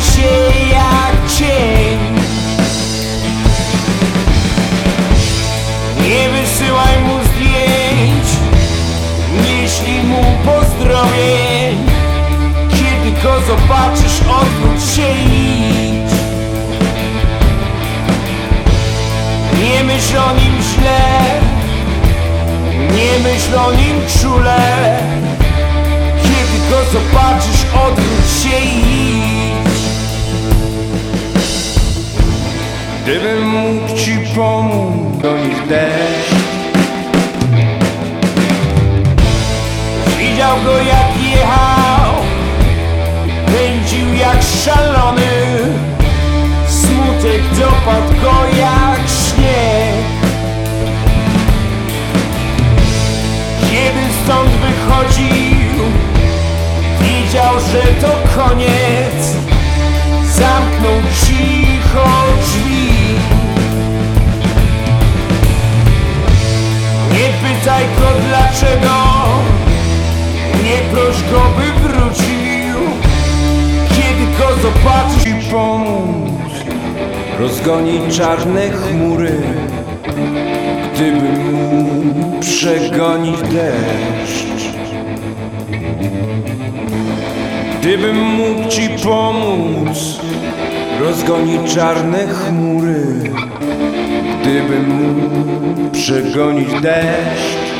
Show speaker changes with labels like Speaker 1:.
Speaker 1: się jak cień. Nie wysyłaj mu zdjęć, nie ślij mu pozdrowień. Kiedy go zobaczysz, odwróć się i idź. Nie myśl o nim źle, nie myśl o nim czule. Kiedy go zobaczysz, odwróć się i idź. Gdybym mógł ci pomóc, do nich deszcz. Widział go jak jechał, pędził jak szalony. Smutek dopadł go jak śnieg. Kiedy stąd wychodził, wiedział, że to koniec. Zamknął cicho drzwi. Nie pytaj go dlaczego, nie proś go, by wrócił. Kiedy go zobaczysz i pomóc rozgonić czarne chmury. Gdybym mógł przegonić deszcz, gdybym mógł ci pomóc rozgonić czarne chmury. Gdybym mógł przegonić deszcz.